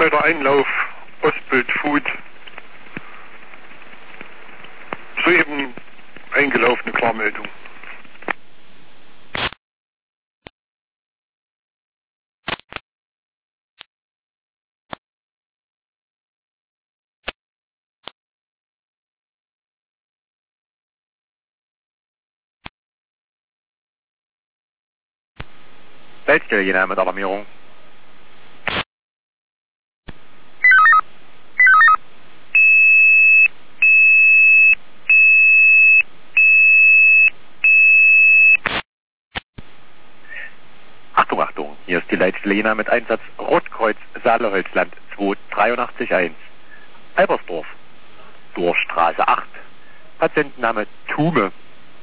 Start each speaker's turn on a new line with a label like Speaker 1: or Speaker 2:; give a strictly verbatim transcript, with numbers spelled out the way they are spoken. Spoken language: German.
Speaker 1: Meter Einlauf, Ostbild Food. Soeben eingelaufene Klarmeldung.
Speaker 2: Feldstelle Jena mit Alarmierung. Achtung, Achtung, hier ist die Leitstelle Jena mit Einsatz Rotkreuz Saaleholzland zwei drei acht eins. Albersdorf, Dorfstraße acht. Patientenname Thume.